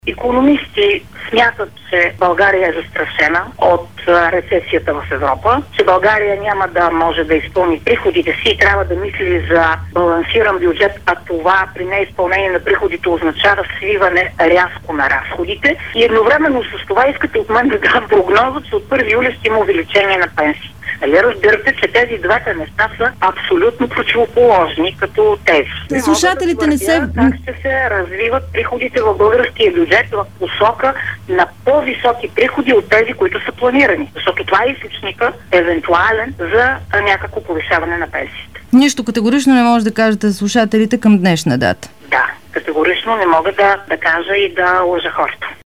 Икономисти смятат, че България е застрашена от рецесията в Европа, че България няма да може да изпълни приходите си и трябва да мисли за балансиран бюджет, а това при неизпълнение на приходите означава свиване рязко на разходите. И едновременно с това искате от мен да дам прогноза, че от 1 юли ще има увеличение на пенсии. Нали разбирате, че тези двете неща са абсолютно противоположни като тези. Слушателите не се... Как ще се развиват приходите в българския бюджет в посока на по-високи приходи от тези, които са планирани. Защото това е източника евентуален за някакво повишаване на пенсиите. Нищо категорично не може да кажете за слушателите към днешна дата. Да, категорично не мога да кажа и да лъжа хората.